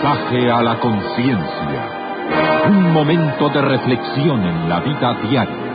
Mensaje a la conciencia. Un momento de reflexión en la vida diaria.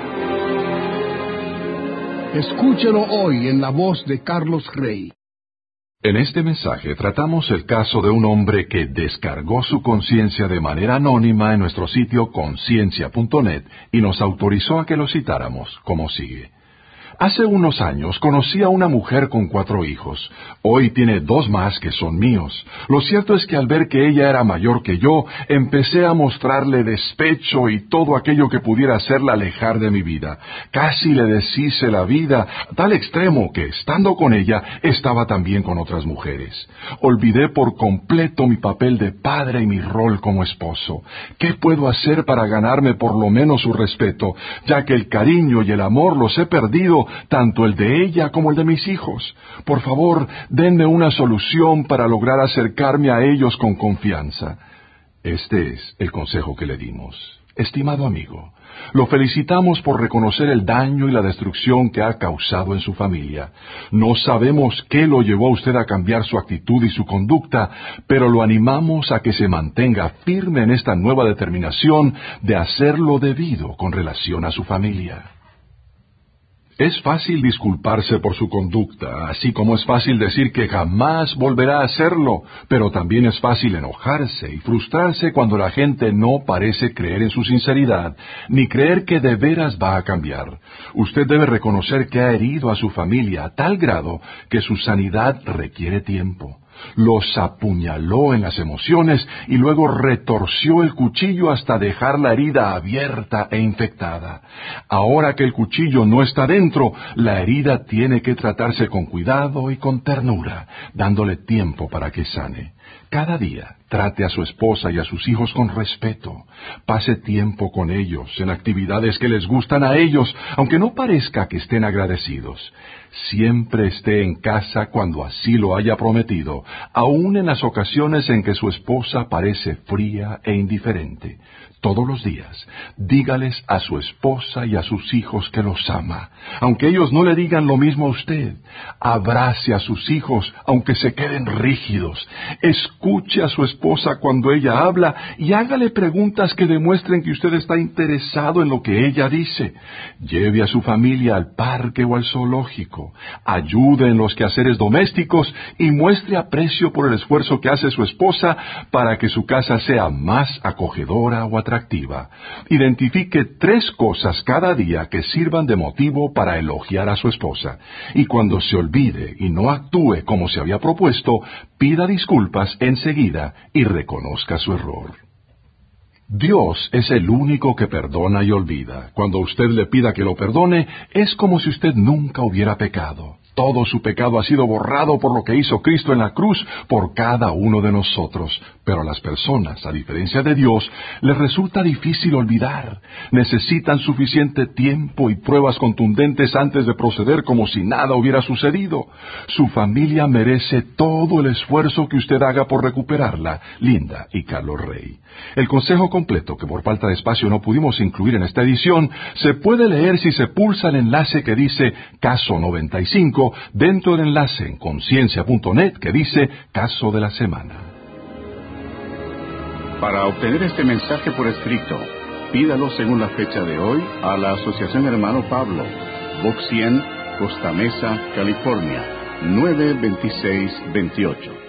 Escúchelo hoy en la voz de Carlos Rey. En este mensaje tratamos el caso de un hombre que descargó su conciencia de manera anónima en nuestro sitio conciencia.net y nos autorizó a que lo citáramos, como sigue. Hace unos años conocí a una mujer con 4 hijos. Hoy tiene 2 más que son míos. Lo cierto es que al ver que ella era mayor que yo, empecé a mostrarle despecho y todo aquello que pudiera hacerla alejar de mi vida. Casi le deshice la vida, a tal extremo que, estando con ella, estaba también con otras mujeres. Olvidé por completo mi papel de padre y mi rol como esposo. ¿Qué puedo hacer para ganarme por lo menos su respeto, ya que el cariño y el amor los he perdido, tanto el de ella como el de mis hijos? Por favor, denme una solución para lograr acercarme a ellos con confianza. Este es el consejo que le dimos. Estimado amigo, lo felicitamos por reconocer el daño y la destrucción que ha causado en su familia. No sabemos qué lo llevó a usted a cambiar su actitud y su conducta, pero lo animamos a que se mantenga firme en esta nueva determinación de hacer lo debido con relación a su familia. Es fácil disculparse por su conducta, así como es fácil decir que jamás volverá a hacerlo, pero también es fácil enojarse y frustrarse cuando la gente no parece creer en su sinceridad, ni creer que de veras va a cambiar. Usted debe reconocer que ha herido a su familia a tal grado que su sanidad requiere tiempo. Los apuñaló en las emociones y luego retorció el cuchillo hasta dejar la herida abierta e infectada. Ahora que el cuchillo no está dentro, la herida tiene que tratarse con cuidado y con ternura, dándole tiempo para que sane. Cada día trate a su esposa y a sus hijos con respeto. Pase tiempo con ellos en actividades que les gustan a ellos, aunque no parezca que estén agradecidos. Siempre esté en casa cuando así lo haya prometido, aun en las ocasiones en que su esposa parece fría e indiferente. Todos los días, dígales a su esposa y a sus hijos que los ama, aunque ellos no le digan lo mismo a usted. Abrace a sus hijos, aunque se queden rígidos. Escuche a su esposa cuando ella habla y hágale preguntas que demuestren que usted está interesado en lo que ella dice. Lleve a su familia al parque o al zoológico. Ayude en los quehaceres domésticos y muestre aprecio por el esfuerzo que hace su esposa para que su casa sea más acogedora o atractiva. Identifique 3 cosas cada día que sirvan de motivo para elogiar a su esposa. Y cuando se olvide y no actúe como se había propuesto, pida disculpas enseguida y reconozca su error. Dios es el único que perdona y olvida. Cuando usted le pida que lo perdone, es como si usted nunca hubiera pecado. Todo su pecado ha sido borrado por lo que hizo Cristo en la cruz por cada uno de nosotros. Pero a las personas, a diferencia de Dios, les resulta difícil olvidar. Necesitan suficiente tiempo y pruebas contundentes antes de proceder como si nada hubiera sucedido. Su familia merece todo el esfuerzo que usted haga por recuperarla. Linda y Carlos Rey. El consejo completo, que por falta de espacio no pudimos incluir en esta edición, se puede leer si se pulsa el enlace que dice Caso 95 dentro del enlace en conciencia.net que dice Caso de la Semana. Para obtener este mensaje por escrito, pídalo según la fecha de hoy a la Asociación Hermano Pablo, Box 100, Costa Mesa, California, 92628.